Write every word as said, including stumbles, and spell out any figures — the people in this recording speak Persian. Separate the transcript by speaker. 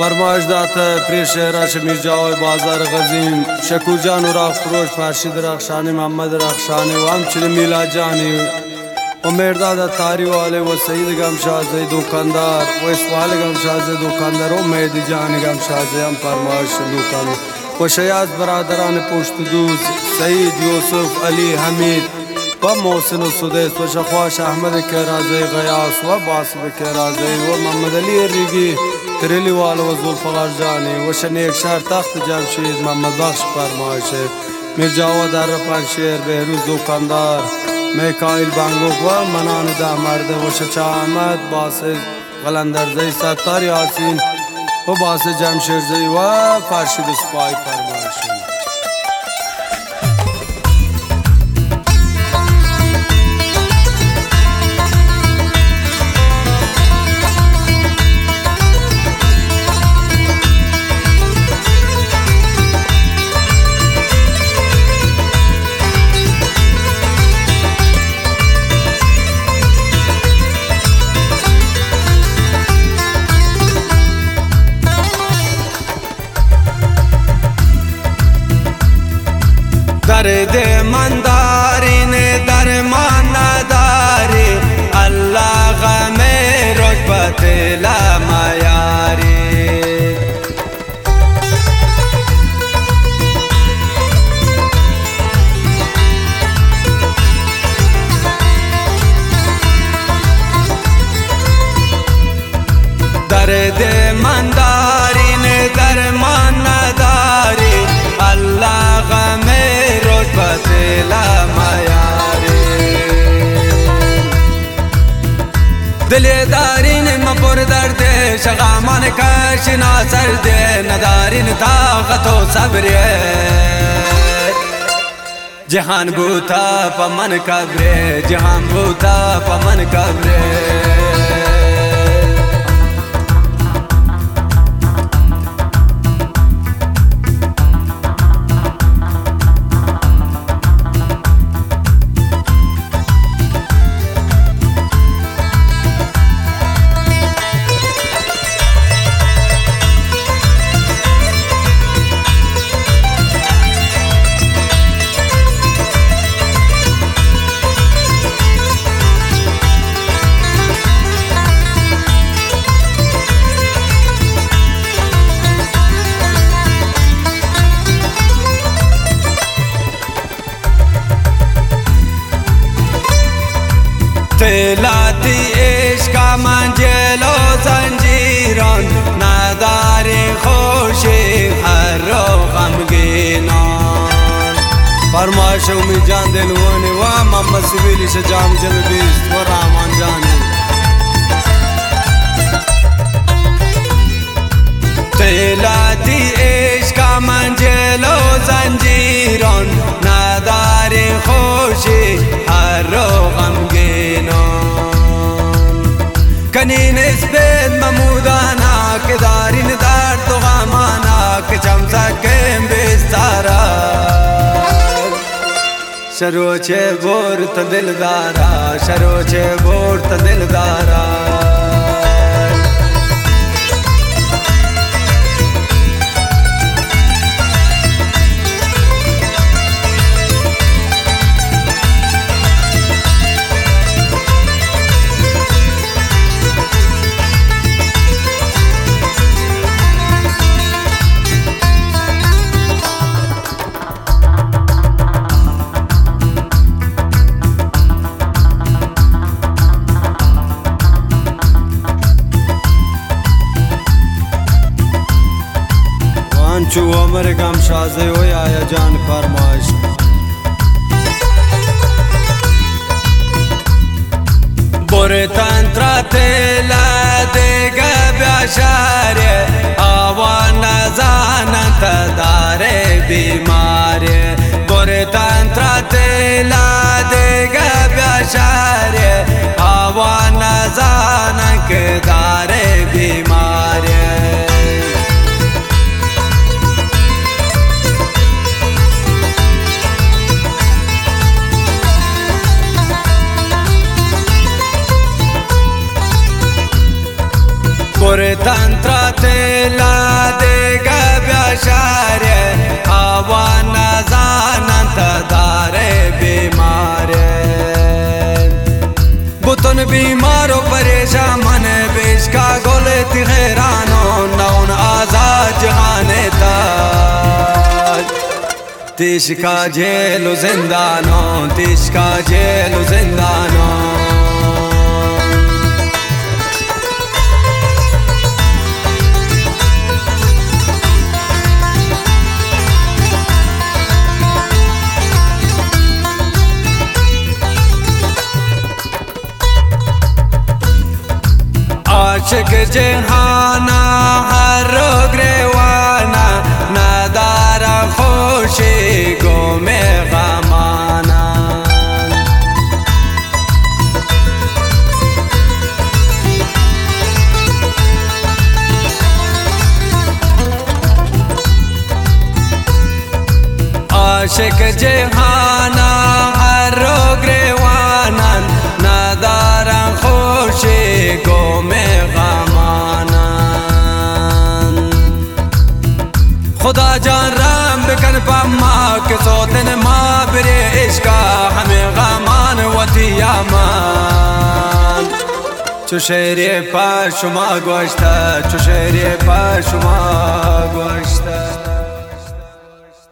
Speaker 1: فرمایش داته پری شهرش میرجاوی بازار غزیم شکور جان و راق فروش فرشید رخشانی محمد رخشانی و همچنین میلاد جانی و مرداد تاری والی و سید گمشازی دکاندار و اسوال گمشازی دکاندار و مهدی جانی گمشازی هم فرمایش دکاندار و شیاز برادران پشت دوز سید یوسف علی حمید و محسن و سدیس و شخواش احمد کرازی غیاس و باسب کرازی و محمد علی ریگی تریلی وال و زلفقار جانی و شنیک شهر تخت جمشید محمد بخش فرمایش میرجاوا در پنشیر بهروز دکاندار میکائیل بانگوک و منان ده مرده و شچا احمد باسد قلندرزی ستار یاسین و باسد جمشیرزی و فرشید سپای فرمایش
Speaker 2: درد من دارین درمان نداری الله غم رکبت لمیاری درد من دارین درمان نداری الله غم دل دارین مپر درد شغامان کشنا سرد ندارین طاقت و صبر جهان بوتا پمن کبر جهان بوتا پمن کبر تلاتی عشق من جلو زنجیران نداری خوشی هر رو غمگینان فرمایش امید جان دلوانی و محمد سبیلی شجام جمع بیست و رحمان جانی تلاتی عشق من جلو زنجیران نداری خوشی هر رو غمگینان کنین اسبید ممودانا که دارین درد و غمانا که چمسکیم بستارا شروچه بورت دلدارا شروچه بورت دلدارا چو عمر گمشازی و یا جان فرمایش بور تنترا تلا دیگه بیاشاره آوان نزانت داره بیماره بور تنترا تلا دیگه بیاشاره آوان نزانت داره بیماره تشکا جیل و زندانان تشکا جیل و زندانان عاشق جهانا هر رو گریوانا ندار خوشی گم غمانا عاشق جهانا هر رو گریوانا ندار خوشی گم خدا جان رحم بکن پا ما که صوتن ما بری عشقا همه غمان و دیامان چو شعری پا شما گوشته چو شعری پا شما گوشته